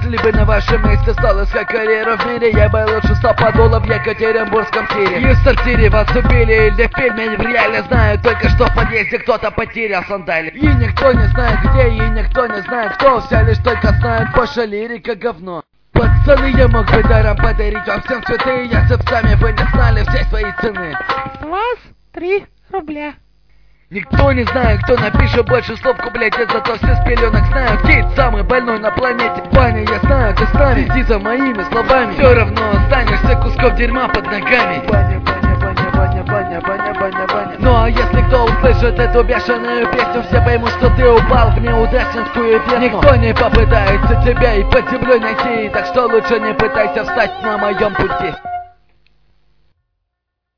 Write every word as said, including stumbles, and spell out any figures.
Если бы на вашем месте стал искать карьеру в мире, я бы лучше стал подолом в Екатеринбургском тире. И в сортире вас убили или в фильме в реале. Знаю только, что в подъезде кто-то потерял сандали. И никто не знает где, и никто не знает кто. Все лишь только знают, Паша лирика говно. Пацаны, я мог бы даром подарить вам всем цветы, если б сами вы не знали все свои цены. С вас три рубля. Никто не знает, кто напишет больше слов куплете, зато все с пеленок знают. Кейт самый больной на планете. Ваня, я знаю, ты с нами, иди за моими словами. Все равно останешься кусков дерьма под ногами. Ваня, Ваня, Ваня, Ваня, Ваня, Ваня, Ваня, Ваня. Ну а если кто услышит эту бешеную песню, все поймут, что ты упал в неудачническую песню. Никто не попытается тебя и под землей найти, так что лучше не пытайся встать на моем пути.